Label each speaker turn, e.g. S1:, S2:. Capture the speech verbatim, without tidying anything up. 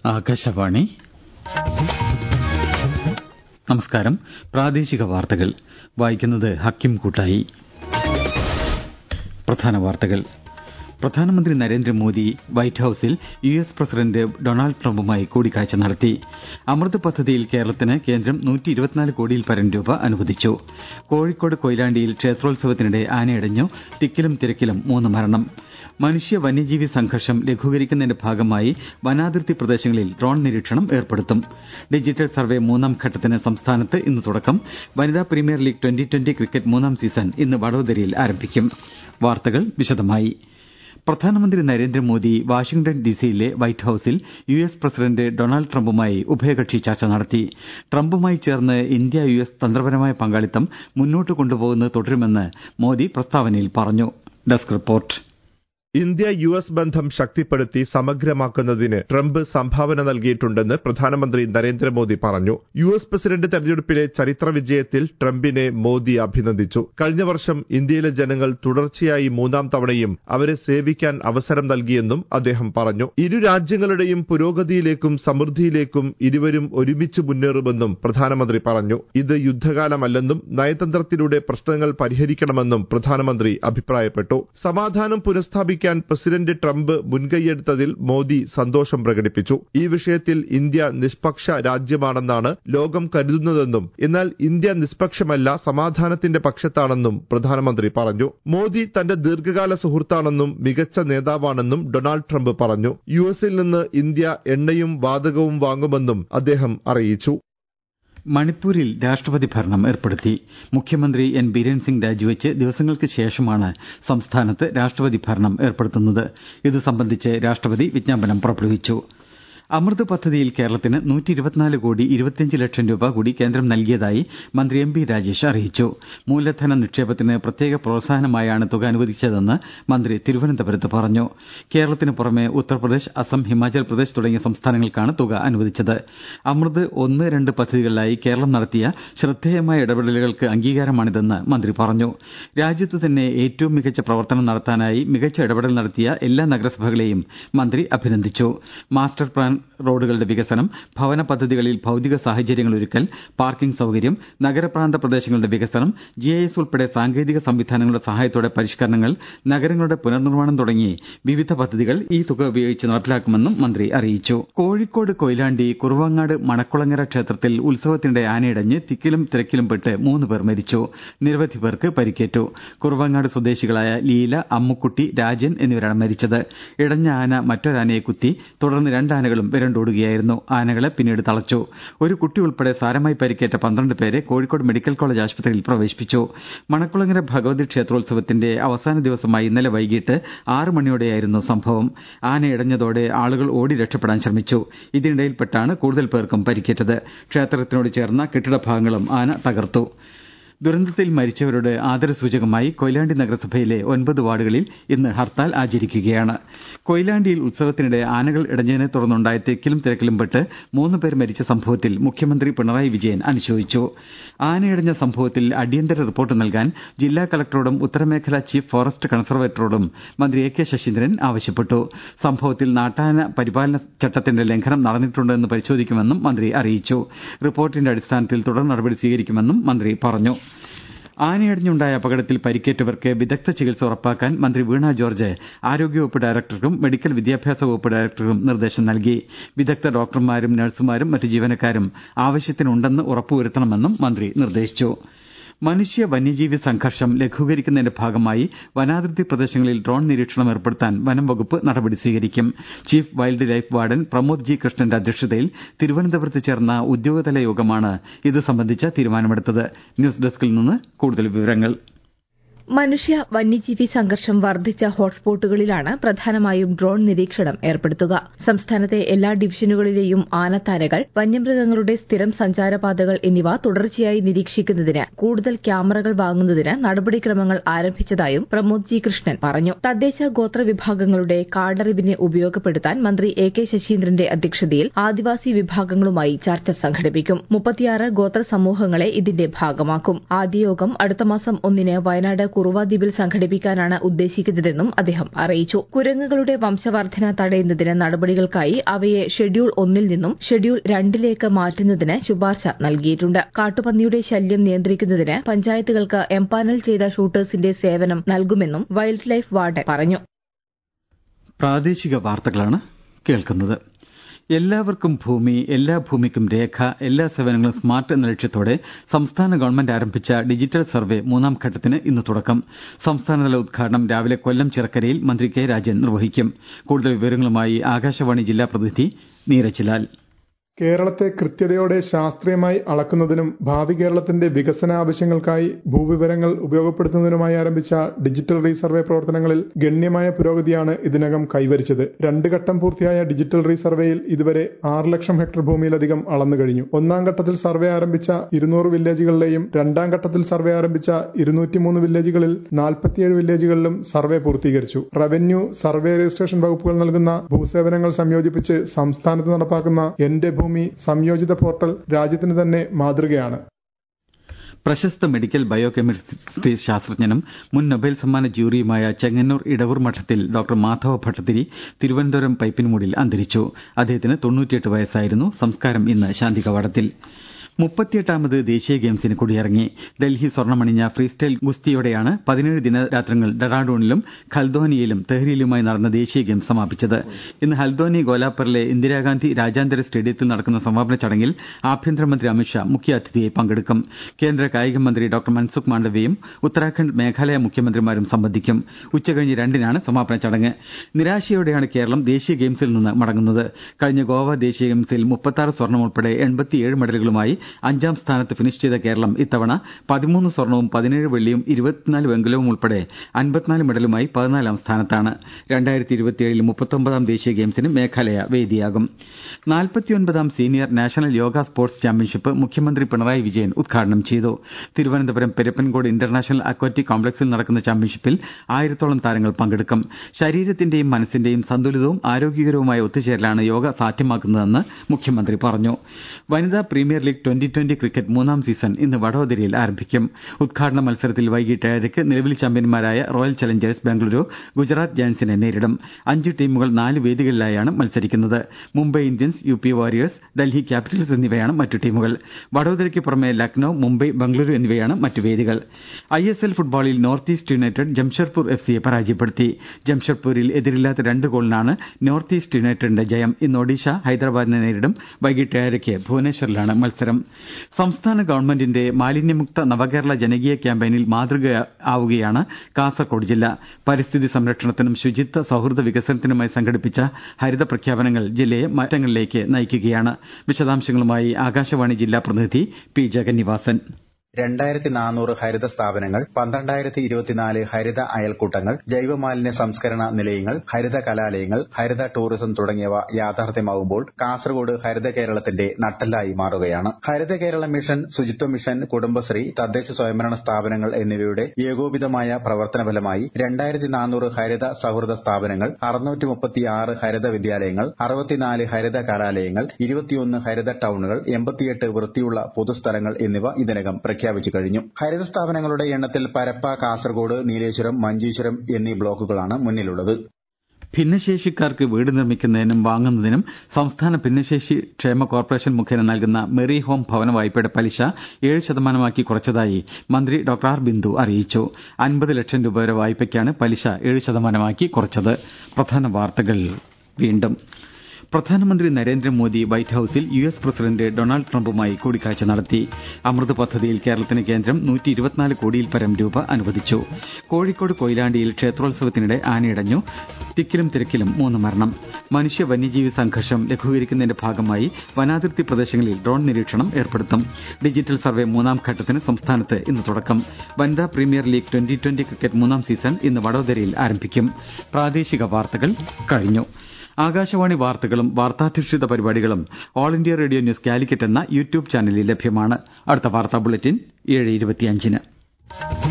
S1: ആകാശവാണി. നമസ്കാരം. പ്രാദേശിക വാർത്തകൾ വായിക്കുന്നത് ഹക്കിം കൂട്ടായി. പ്രധാന വാർത്തകൾ. പ്രധാനമന്ത്രി നരേന്ദ്രമോദി വൈറ്റ് ഹൌസിൽ യു എസ് പ്രസിഡന്റ് ഡൊണാൾഡ് ട്രംപുമായി കൂടിക്കാഴ്ച നടത്തി. അമൃത് പദ്ധതിയിൽ കേരളത്തിന് കേന്ദ്രം നൂറ്റി ഇരുപത്തിനാല് കോടിയിൽ പരം രൂപ അനുവദിച്ചു. കോഴിക്കോട് കൊയിലാണ്ടിയിൽ ക്ഷേത്രോത്സവത്തിനിടെ ആനയിടഞ്ഞു. തിക്കിലും തിരക്കിലും മൂന്ന് മരണം. മനുഷ്യ വന്യജീവി സംഘർഷം ലഘൂകരിക്കുന്നതിന്റെ ഭാഗമായി വനാതിർത്തി പ്രദേശങ്ങളിൽ ഡ്രോൺ നിരീക്ഷണം ഏർപ്പെടുത്തും. ഡിജിറ്റൽ സർവേ മൂന്നാം ഘട്ടത്തിന് സംസ്ഥാനത്ത് ഇന്ന് തുടക്കം. വനിതാ Premier League twenty twenty cricket മൂന്നാം സീസൺ ഇന്ന് വഡോദരയിൽ ആരംഭിക്കും. വാർത്തകൾ വിശദമായി. പ്രധാനമന്ത്രി നരേന്ദ്രമോദി വാഷിംഗ്ടൺ ഡിസിയിലെ വൈറ്റ് ഹൌസിൽ യു എസ് പ്രസിഡന്റ് ഡൊണാൾഡ് ട്രംപുമായി ഉഭയകക്ഷി ചർച്ച നടത്തി. ട്രംപുമായി ചേർന്ന് ഇന്ത്യ യു എസ് തന്ത്രപരമായ പങ്കാളിത്തം മുന്നോട്ട് കൊണ്ടുപോകുന്നത് തുടരുമെന്ന് മോദി പ്രസ്താവനയിൽ പറഞ്ഞു. Desk report.
S2: India U S ബന്ധം ശക്തിപ്പെടുത്തി സമഗ്രമാക്കുന്നതിന് ട്രംപ് സംഭാവന നൽകിയിട്ടുണ്ടെന്ന് പ്രധാനമന്ത്രി നരേന്ദ്രമോദി പറഞ്ഞു. യു എസ് പ്രസിഡന്റ് തെരഞ്ഞെടുപ്പിലെ ചരിത്ര വിജയത്തിൽ ട്രംപിനെ മോദി അഭിനന്ദിച്ചു. കഴിഞ്ഞ വർഷം ഇന്ത്യയിലെ ജനങ്ങൾ തുടർച്ചയായി മൂന്നാം തവണയും അവരെ സേവിക്കാൻ അവസരം നൽകിയെന്നും അദ്ദേഹം പറഞ്ഞു. ഇരു രാജ്യങ്ങളുടെയും പുരോഗതിയിലേക്കും സമൃദ്ധിയിലേക്കും ഇരുവരും ഒരുമിച്ച് മുന്നേറുമെന്നും പ്രധാനമന്ത്രി പറഞ്ഞു. ഇത് യുദ്ധകാലമല്ലെന്നും നയതന്ത്രത്തിലൂടെ പ്രശ്നങ്ങൾ പരിഹരിക്കണമെന്നും പ്രധാനമന്ത്രി അഭിപ്രായപ്പെട്ടു. സമാധാനം പുനഃസ്ഥാപിക്കാൻ പ്രസിഡന്റ് ട്രംപ് മുൻകൈയെടുത്തതിൽ മോദി സന്തോഷം പ്രകടിപ്പിച്ചു. ഈ വിഷയത്തിൽ ഇന്ത്യ നിഷ്പക്ഷ രാജ്യമാണെന്നാണ് ലോകം കരുതുന്നതെന്നും എന്നാൽ ഇന്ത്യ നിഷ്പക്ഷമല്ല, സമാധാനത്തിന്റെ പക്ഷത്താണെന്നും പ്രധാനമന്ത്രി പറഞ്ഞു. മോദി തന്റെ ദീർഘകാല സുഹൃത്താണെന്നും മികച്ച നേതാവാണെന്നും ഡൊണാൾഡ് ട്രംപ് പറഞ്ഞു. യു എസിൽ നിന്ന് ഇന്ത്യ എണ്ണയും വാതകവും വാങ്ങുമെന്നും അദ്ദേഹം അറിയിച്ചു.
S1: മണിപ്പൂരിൽ രാഷ്ട്രപതി ഭരണം ഏർപ്പെടുത്തി. മുഖ്യമന്ത്രി എൻ ബിരേൻ സിംഗ് രാജിവെച്ച് ദിവസങ്ങൾക്ക് ശേഷമാണ് സംസ്ഥാനത്ത് രാഷ്ട്രപതി ഭരണം ഏർപ്പെടുത്തുന്നത്. ഇതു സംബന്ധിച്ച് രാഷ്ട്രപതി വിജ്ഞാപനം പുറപ്പെടുവിച്ചു. അമൃത് പദ്ധതിയിൽ കേരളത്തിന് നൂറ്റി ഇരുപത്തിനാല് കോടി ഇരുപത്തിയഞ്ച് ലക്ഷം രൂപ കൂടി കേന്ദ്രം നൽകിയതായി മന്ത്രി എം ബി രാജേഷ് അറിയിച്ചു. മൂലധന നിക്ഷേപത്തിന് പ്രത്യേക പ്രോത്സാഹനമായാണ് തുക അനുവദിച്ചതെന്ന് മന്ത്രി തിരുവനന്തപുരത്ത് പറഞ്ഞു. കേരളത്തിന് പുറമെ ഉത്തർപ്രദേശ്, അസം, ഹിമാചൽ പ്രദേശ് തുടങ്ങിയ സംസ്ഥാനങ്ങൾക്കാണ് തുക അനുവദിച്ചത്. അമൃത് ഒന്ന് രണ്ട് പദ്ധതികളിലായി കേരളം നടത്തിയ ശ്രദ്ധേയമായ ഇടപെടലുകൾക്ക് അംഗീകാരമാണിതെന്ന് മന്ത്രി പറഞ്ഞു. രാജ്യത്ത് തന്നെ ഏറ്റവും മികച്ച പ്രവർത്തനം നടത്താനായി മികച്ച ഇടപെടൽ നടത്തിയ എല്ലാ നഗരസഭകളെയും മന്ത്രി അഭിനന്ദിച്ചു. മാസ്റ്റർ പ്ലാൻ റോഡുകളുടെ വികസനം, ഭവന പദ്ധതികളിൽ ഭൌതിക സാഹചര്യങ്ങൾ ഒരുക്കൽ, പാർക്കിംഗ് സൌകര്യം, നഗരപ്രാന്ത പ്രദേശങ്ങളുടെ വികസനം, ജി ഐ എസ് ഉൾപ്പെടെ സാങ്കേതിക സംവിധാനങ്ങളുടെ സഹായത്തോടെ പരിഷ്കരണങ്ങൾ, നഗരങ്ങളുടെ പുനർനിർമ്മാണം തുടങ്ങി വിവിധ പദ്ധതികൾ ഈ തുക ഉപയോഗിച്ച് നടപ്പിലാക്കുമെന്നും മന്ത്രി അറിയിച്ചു. കോഴിക്കോട് കൊയിലാണ്ടി കുറുവങ്ങാട് മണക്കുളങ്ങര ക്ഷേത്രത്തിൽ ഉത്സവത്തിനിടെ ആനയിടഞ്ഞ് തിക്കിലും തിരക്കിലും പെട്ട് മൂന്ന് പേർ മരിച്ചു. നിരവധി പേർക്ക് പരിക്കേറ്റു. കുറുവങ്ങാട് സ്വദേശികളായ ലീല, അമ്മുക്കുട്ടി, രാജൻ എന്നിവരാണ് മരിച്ചത്. ഇടഞ്ഞ ആന മറ്റൊരാനയെ കുത്തി. തുടർന്ന് രണ്ടാനകളും വിരണ്ടോടുകയായിരുന്നു. ആനകളെ പിന്നീട് തളച്ചു. ഒരു കുട്ടി ഉൾപ്പെടെ സാരമായി പരിക്കേറ്റ പന്ത്രണ്ട് പേരെ കോഴിക്കോട് മെഡിക്കൽ കോളേജ് ആശുപത്രിയിൽ പ്രവേശിപ്പിച്ചു. മണക്കുളങ്ങര ഭഗവതി ക്ഷേത്രോത്സവത്തിന്റെ അവസാന ദിവസമായ ഇന്നലെ വൈകിട്ട് ആറ് മണിയോടെയായിരുന്നു സംഭവം. ആനയിടഞ്ഞതോടെ ആളുകൾ ഓടി രക്ഷപ്പെടാൻ ശ്രമിച്ചു. ഇതിനിടയിൽപ്പെട്ടാണ് കൂടുതൽ പേർക്കും പരിക്കേറ്റത്. ക്ഷേത്രത്തിനോട് ചേർന്ന കെട്ടിടഭാഗങ്ങളും ആന തകർത്തു. ദുരന്തത്തിൽ മരിച്ചവരുടെ ആദരസൂചകമായി കൊയിലാണ്ടി നഗരസഭയിലെ ഒൻപത് വാർഡുകളിൽ ഇന്ന് ഹർത്താൽ ആചരിക്കുകയാണ്. കൊയിലാണ്ടിയിൽ ഉത്സവത്തിനിടെ ആനകൾ ഇടഞ്ഞതിനെ തുടർന്നുണ്ടായ തിക്കിലും തിരക്കിലും പെട്ട് മൂന്ന് പേർ മരിച്ച സംഭവത്തിൽ മുഖ്യമന്ത്രി പിണറായി വിജയൻ അനുശോചിച്ചു. ആനയിടഞ്ഞ സംഭവത്തിൽ അടിയന്തര റിപ്പോർട്ട് നൽകാൻ ജില്ലാ കലക്ടറോടും ഉത്തരമേഖലാ ചീഫ് ഫോറസ്റ്റ് കൺസർവേറ്ററോടും മന്ത്രി എ കെ ശശീന്ദ്രൻ ആവശ്യപ്പെട്ടു. സംഭവത്തിൽ നാട്ടാന പരിപാലന ചട്ടത്തിന്റെ ലംഘനം നടന്നിട്ടുണ്ടോയെന്ന് പരിശോധിക്കുമെന്നും മന്ത്രി അറിയിച്ചു. റിപ്പോർട്ടിന്റെ അടിസ്ഥാനത്തിൽ തുടർ നടപടി സ്വീകരിക്കുമെന്നും മന്ത്രി പറഞ്ഞു. ആനയടിഞ്ഞുണ്ടായ അപകടത്തിൽ പരിക്കേറ്റവർക്ക് വിദഗ്ധ ചികിത്സ ഉറപ്പാക്കാൻ മന്ത്രി വീണ ജോർജ് ആരോഗ്യവകുപ്പ് ഡയറക്ടർക്കും മെഡിക്കൽ വിദ്യാഭ്യാസ വകുപ്പ് ഡയറക്ടർക്കും നിർദ്ദേശം നൽകി. വിദഗ്ധ ഡോക്ടർമാരും നഴ്സുമാരും മറ്റു ജീവനക്കാരും ആവശ്യത്തിനുണ്ടെന്ന് ഉറപ്പുവരുത്തണമെന്നും മന്ത്രി നിർദ്ദേശിച്ചു. മനുഷ്യ വന്യജീവി സംഘർഷം ലഘൂകരിക്കുന്നതിന്റെ ഭാഗമായി വനാതിർത്തി പ്രദേശങ്ങളിൽ ഡ്രോൺ നിരീക്ഷണം ഏർപ്പെടുത്താൻ വനം വകുപ്പ് നടപടി സ്വീകരിക്കും. Chief wildlife warden Pramod G കൃഷ്ണന്റെ അധ്യക്ഷതയിൽ തിരുവനന്തപുരത്ത് ചേർന്ന ഉദ്യോഗതല യോഗമാണ് ഇത് സംബന്ധിച്ച തീരുമാനമെടുത്തത്. ന്യൂസ് ഡെസ്കിൽ നിന്ന് കൂടുതൽ വിവരങ്ങൾ.
S3: മനുഷ്യ വന്യജീവി സംഘർഷം വർദ്ധിച്ച ഹോട്ട്സ്പോട്ടുകളിലാണ് പ്രധാനമായും ഡ്രോൺ നിരീക്ഷണം ഏർപ്പെടുത്തുക. സംസ്ഥാനത്തെ എല്ലാ ഡിവിഷനുകളിലെയും ആനത്താരകൾ, വന്യമൃഗങ്ങളുടെ സ്ഥിരം സഞ്ചാരപാതകൾ എന്നിവ തുടർച്ചയായി നിരീക്ഷിക്കുന്നതിന് കൂടുതൽ ക്യാമറകൾ വാങ്ങുന്നതിന് നടപടിക്രമങ്ങൾ ആരംഭിച്ചതായും പ്രമോദ് ജി കൃഷ്ണൻ പറഞ്ഞു. തദ്ദേശ ഗോത്ര വിഭാഗങ്ങളുടെ കാടറിവിനെ ഉപയോഗപ്പെടുത്താൻ മന്ത്രി എ കെ ശശീന്ദ്രന്റെ അധ്യക്ഷതയിൽ ആദിവാസി വിഭാഗങ്ങളുമായി ചർച്ച സംഘടിപ്പിക്കും. മുപ്പത്തിയാറ് ഗോത്ര സമൂഹങ്ങളെ ഇതിന്റെ ഭാഗമാക്കും. ആദ്യ യോഗം അടുത്ത മാസം ഒന്നിന് വയനാട് കുറുവ ദ്വീപിൽ സംഘടിപ്പിക്കാനാണ് ഉദ്ദേശിക്കുന്നതെന്നും അദ്ദേഹം അറിയിച്ചു. കുരങ്ങുകളുടെ വംശവർദ്ധന തടയുന്നതിന് നടപടികൾക്കായി അവയെ ഷെഡ്യൂൾ ഒന്നിൽ നിന്നും ഷെഡ്യൂൾ രണ്ടിലേക്ക് മാറ്റുന്നതിന് ശുപാർശ നൽകിയിട്ടുണ്ട്. കാട്ടുപന്നിയുടെ ശല്യം നിയന്ത്രിക്കുന്നതിന് പഞ്ചായത്തുകൾക്ക് എംപാനൽ ചെയ്ത ഷൂട്ടേഴ്സിന്റെ സേവനം നൽകുമെന്നും വൈൽഡ് ലൈഫ് വാർഡൻ പറഞ്ഞു.
S1: പ്രാദേശിക വാർത്തകളാണ് കേൾക്കുന്നത്. എല്ലാവർക്കും ഭൂമി, എല്ലാ ഭൂമിക്കും രേഖ, എല്ലാ സേവനങ്ങളും സ്മാർട്ട് എന്ന ലക്ഷ്യത്തോടെ സംസ്ഥാന ഗവൺമെന്റ് ആരംഭിച്ച ഡിജിറ്റൽ സർവേ മൂന്നാം ഘട്ടത്തിന് ഇന്ന് തുടക്കം. സംസ്ഥാനതല ഉദ്ഘാടനം രാവിലെ കൊല്ലം ചിറക്കരയിൽ മന്ത്രി കെ രാജൻ നിർവഹിക്കും. കൂടുതൽ വിവരങ്ങളുമായി ആകാശവാണി ജില്ലാ പ്രതിനിധി നീരജ്ലാൽ.
S4: കേരളത്തെ കൃത്യതയോടെ ശാസ്ത്രീയമായി അളക്കുന്നതിനും ഭാവി കേരളത്തിന്റെ വികസന ആവശ്യങ്ങൾക്കായി ഭൂവിവരങ്ങൾ ഉപയോഗപ്പെടുത്തുന്നതിനുമായി ആരംഭിച്ച ഡിജിറ്റൽ റീസർവേ പ്രവർത്തനങ്ങളിൽ ഗണ്യമായ പുരോഗതിയാണ് ഇതിനകം കൈവരിച്ചത്. രണ്ട് ഘട്ടം പൂർത്തിയായ ഡിജിറ്റൽ റീസർവേയിൽ ഇതുവരെ ആറ് ലക്ഷം ഹെക്ടർ ഭൂമിയിലധികം അളന്നു കഴിഞ്ഞു. ഒന്നാം ഘട്ടത്തിൽ സർവേ ആരംഭിച്ച ഇരുന്നൂറ് വില്ലേജുകളിലെയും രണ്ടാം ഘട്ടത്തിൽ സർവേ ആരംഭിച്ച ഇരുന്നൂറ്റിമൂന്ന് വില്ലേജുകളിൽ നാൽപ്പത്തിയേഴ് വില്ലേജുകളിലും സർവേ പൂർത്തീകരിച്ചു. റവന്യൂ, സർവേ രജിസ്ട്രേഷൻ വകുപ്പുകൾ നൽകുന്ന ഭൂസേവനങ്ങൾ സംയോജിപ്പിച്ച് സംസ്ഥാനത്ത് നടപ്പാക്കുന്ന എന്റെ ഭൂമി സംയോജിത പോർട്ടൽ രാജ്യത്തിന് തന്നെ മാതൃകയാണ്.
S1: പ്രശസ്ത മെഡിക്കൽ ബയോകെമിസ്ട്രി ശാസ്ത്രജ്ഞനും മുൻ നൊബേൽ സമ്മാന ജൂറിയുമായ ചെങ്ങന്നൂർ ഇടവൂർ മഠത്തിൽ ഡോക്ടർ മാധവ ഭട്ടതിരി തിരുവനന്തപുരം പൈപ്പിൻമൂടിൽ അന്തരിച്ചു. അദ്ദേഹത്തിന് തൊണ്ണൂറ്റിയെട്ട് വയസ്സായിരുന്നു. സംസ്കാരം ഇന്ന് ശാന്തികവാടത്തിൽ. മുപ്പത്തിയെട്ടാമത് ദേശീയ ഗെയിംസിന് കൊടിയിറങ്ങി. ഡൽഹി സ്വർണമണിഞ്ഞ ഫ്രീസ്റ്റൈൽ ഗുസ്തിയോടെയാണ് പതിനേഴ് ദിനരാത്രങ്ങൾ ഡെറാഡൂണിലും ഖൽദോനിയയിലും തെഹ്രിയിലുമായി നടന്ന ദേശീയ ഗെയിംസ് സമാപിച്ചത്. ഇന്ന് ഹൽദോനി ഗോലാപ്പറിലെ ഇന്ദിരാഗാന്ധി രാജ്യാന്തര സ്റ്റേഡിയത്തിൽ നടക്കുന്ന സമാപന ചടങ്ങിൽ ആഭ്യന്തരമന്ത്രി അമിത്ഷാ മുഖ്യാതിഥിയായി പങ്കെടുക്കും. കേന്ദ്ര കായിക മന്ത്രി ഡോക്ടർ മൻസുഖ് മാണ്ഡവ്യയും ഉത്തരാഖണ്ഡ്, മേഘാലയ മുഖ്യമന്ത്രിമാരും സംബന്ധിക്കും. ഉച്ചകഴിഞ്ഞ് രണ്ടിനാണ് സമാപന ചടങ്ങ്. നിരാശയോടെയാണ് കേരളം ദേശീയ ഗെയിംസിൽ നിന്ന് മടങ്ങുന്നത്. കഴിഞ്ഞ ഗോവ ദേശീയ ഗെയിംസിൽ മുപ്പത്തിയാറ് സ്വർണം ഉൾപ്പെടെ എൺപത്തിയേഴ് മെഡലുകളുമായി അഞ്ചാം സ്ഥാനത്ത് ഫിനിഷ് ചെയ്ത കേരളം ഇത്തവണ പതിമൂന്ന് സ്വർണവും പതിനേഴ് വെള്ളിയും ഇരുപത്തിനാല് വെങ്കലവും ഉൾപ്പെടെ അൻപത്തിനാല് മെഡലുമായി പതിനാലാം സ്ഥാനത്താണ്. രണ്ടായിരത്തി ഇരുപത്തിയേഴിൽ മുപ്പത്തൊമ്പതാം ദേശീയ ഗെയിംസിന് മേഘാലയ വേദിയാകും. നാൽപ്പത്തിയൊൻപതാം senior national yoga sports championship മുഖ്യമന്ത്രി പിണറായി വിജയൻ ഉദ്ഘാടനം ചെയ്തു. തിരുവനന്തപുരം പെരപ്പൻകോട് ഇന്റർനാഷണൽ അക്വാറ്റിക് കോംപ്ലക്സിൽ നടക്കുന്ന ചാമ്പ്യൻഷിപ്പിൽ ആയിരത്തോളം താരങ്ങൾ പങ്കെടുക്കും. ശരീരത്തിന്റെയും മനസ്സിന്റെയും സന്തുലിതവും ആരോഗ്യകരവുമായ ഒത്തുചേരലാണ് യോഗ സാധ്യമാക്കുന്നതെന്ന് മുഖ്യമന്ത്രി പറഞ്ഞു. വനിതാ Premier League twenty twenty cricket മൂന്നാം സീസൺ ഇന്ന് വഡോദരയിൽ ആരംഭിക്കും. ഉദ്ഘാടന മത്സരത്തിൽ വൈകിട്ട് ഏഴരയ്ക്ക് നിലവിൽ ചാമ്പ്യന്മാരായ റോയൽ ചലഞ്ചേഴ്സ് ബാംഗ്ലൂരു ഗുജറാത്ത് ജയന്റ്സിനെ നേരിടും. അഞ്ച് ടീമുകൾ നാല് വേദികളിലായാണ് മത്സരിക്കുന്നത്. Mumbai Indians, U P Warriors, Delhi Capitals എന്നിവയാണ് മറ്റു ടീമുകൾ. വഡോദരയ്ക്ക് പുറമെ ലക്നൌ, മുംബൈ, ബംഗളൂരു എന്നിവയാണ് മറ്റു വേദികൾ. I S L football North East United Jamshedpur F സിയെ പരാജയപ്പെടുത്തി. ജംഷഡ്പൂരിൽ എതിരില്ലാത്ത രണ്ട് ഗോളിനാണ് നോർത്ത് ഈസ്റ്റ് യുണൈറ്റഡിന്റെ ജയം. ഇന്ന് ഒഡീഷ ഹൈദരാബാദിനെ നേരിടും. വൈകിട്ട് ഏഴരയ്ക്ക് ഭുവനേശ്വറിലാണ് മത്സരം. സംസ്ഥാന ഗവൺമെന്റിന്റെ മാലിന്യമുക്ത നവകേരള ജനകീയ ക്യാമ്പയിനിൽ മാതൃകയാവുകയാണ് കാസർകോട് ജില്ല. പരിസ്ഥിതി സംരക്ഷണത്തിനും ശുചിത്വ സൌഹൃദ വികസനത്തിനുമായി സംഘടിപ്പിച്ച ഹരിത പ്രഖ്യാപനങ്ങൾ ജില്ലയെ മാറ്റങ്ങളിലേക്ക് നയിക്കുകയാണ്. വിശദാംശങ്ങളുമായി ആകാശവാണി ജില്ലാ പ്രതിനിധി പി ജഗന്നിവാസൻ.
S5: രണ്ടായിരത്തി നാനൂറ് ഹരിത സ്ഥാപനങ്ങൾ, പന്ത്രണ്ടായിരത്തി ഇരുപത്തിനാല് ഹരിത അയൽക്കൂട്ടങ്ങൾ, ജൈവമാലിന്യ സംസ്കരണ നിലയങ്ങൾ, ഹരിത കലാലയങ്ങൾ, ഹരിത ടൂറിസം തുടങ്ങിയവ യാഥാർത്ഥ്യമാകുമ്പോൾ കാസർഗോഡ് ഹരിത കേരളത്തിന്റെ നട്ടെല്ലായി മാറുകയാണ്. ഹരിത കേരള മിഷൻ, ശുചിത്വ മിഷൻ, കുടുംബശ്രീ, തദ്ദേശ സ്വയംഭരണ സ്ഥാപനങ്ങൾ എന്നിവയുടെ ഏകോപിതമായ പ്രവർത്തനഫലമായി രണ്ടായിരത്തി നാനൂറ് ഹരിത സൌഹൃദ സ്ഥാപനങ്ങൾ, അറുന്നൂറ്റി മുപ്പത്തിയാറ് ഹരിത വിദ്യാലയങ്ങൾ, അറുപത്തിനാല് ഹരിത കലാലയങ്ങൾ, ഇരുപത്തിയൊന്ന് ഹരിത ടൌണുകൾ, എൺപത്തിയെട്ട് വൃത്തിയുള്ള പൊതുസ്ഥലങ്ങൾ എന്നിവ ഇതിനകം പ്രഖ്യാപിച്ചു കഴിഞ്ഞു. ഹരിത സ്ഥാപനങ്ങളുടെ എണ്ണത്തിൽ പരപ്പ, കാസർഗോഡ്, നീലേശ്വരം, മഞ്ചേശ്വരം എന്നീ ബ്ലോക്കുകളാണ് മുന്നിലുള്ളത്.
S1: ഭിന്നശേഷിക്കാർക്ക് വീട് നിർമ്മിക്കുന്നതിനും വാങ്ങുന്നതിനും സംസ്ഥാന ഭിന്നശേഷി ക്ഷേമ കോർപ്പറേഷൻ മുഖേന നൽകുന്ന മെറി ഹോം ഭവന വായ്പയുടെ പലിശ ഏഴ് ശതമാനമാക്കി കുറച്ചതായി മന്ത്രി ഡോക്ടർ ആർ ബിന്ദു അറിയിച്ചു. അൻപത് ലക്ഷം രൂപ വരെ വായ്പയ്ക്കാണ് പലിശ ഏഴ് ശതമാനമാക്കി കുറച്ചത്. പ്രധാന വാർത്തകൾ വീണ്ടും. പ്രധാനമന്ത്രി നരേന്ദ്രമോദി വൈറ്റ് ഹൌസിൽ യു എസ് പ്രസിഡന്റ് ഡൊണാൾഡ് ട്രംപുമായി കൂടിക്കാഴ്ച നടത്തി. അമൃത് പദ്ധതിയിൽ കേരളത്തിന് കേന്ദ്രം നൂറ്റി ഇരുപത്തിനാല് കോടിയിൽ പരം രൂപ അനുവദിച്ചു. കോഴിക്കോട് കൊയിലാണ്ടിയിൽ ക്ഷേത്രോത്സവത്തിനിടെ ആനയിടഞ്ഞു. തിക്കിലും തിരക്കിലും മൂന്ന് മരണം. മനുഷ്യ വന്യജീവി സംഘർഷം ലഘൂകരിക്കുന്നതിന്റെ ഭാഗമായി വനാതിർത്തി പ്രദേശങ്ങളിൽ ഡ്രോൺ നിരീക്ഷണം ഏർപ്പെടുത്തും. ഡിജിറ്റൽ സർവേ മൂന്നാം ഘട്ടത്തിന് സംസ്ഥാനത്ത് ഇന്ന് തുടക്കം. വനിതാ Premier League twenty twenty cricket മൂന്നാം സീസൺ ഇന്ന് വഡോദരയിൽ ആരംഭിക്കും. പ്രാദേശിക വാർത്തകൾ കഴിഞ്ഞു. ആകാശവാണി വാർത്തകളും വാർത്താധിഷ്ഠിത പരിപാടികളും All India Radio News Calicut എന്ന യൂട്യൂബ് ചാനലിൽ ലഭ്യമാണ്. അടുത്ത വാർത്താ ബുള്ളറ്റിൻ ഏഴ് ഇരുപത്തിയഞ്ചിന്.